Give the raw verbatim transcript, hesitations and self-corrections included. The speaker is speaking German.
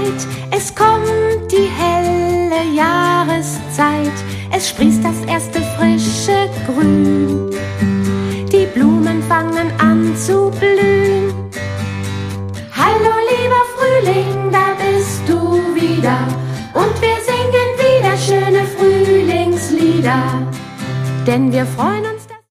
bereit. Es kommt die helle Jahreszeit, es sprießt das erste frische Grün. Die Blumen fangen an zu blühen. Hallo lieber Frühling, da bist du wieder, und wir singen wieder schöne Frühlingslieder, denn wir freuen uns